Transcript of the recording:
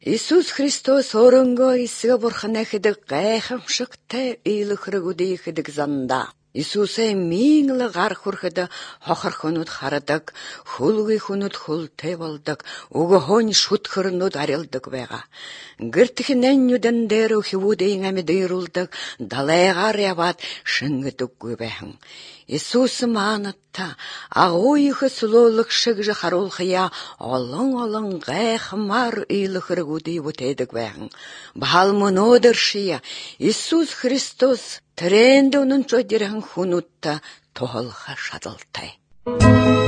Иисус Христос орынго исігі бұрхана хідік ғайхамшықта үйлі қырығуды хідік занда. Иисусай миңлі ғар құрхыды хоқыр хонуд харадық, хулғы хонуд хултай болдық, уғыхон шут қырынуд арылдық бәға. Гіртіхінен нүдендер ұхивудейң әмі дүйрулдық, далайғар ябат шыңғыдық көбәхің. Иисус манытта, ағойығы сұлолық шығжы қарулқия, олың ғайхмар үйлі қырығуды бұтайдық бәғың. Бағал мұнодыр шия, Иисус Христос Тренді оның жодерін хунутта тоғылға шадылтай.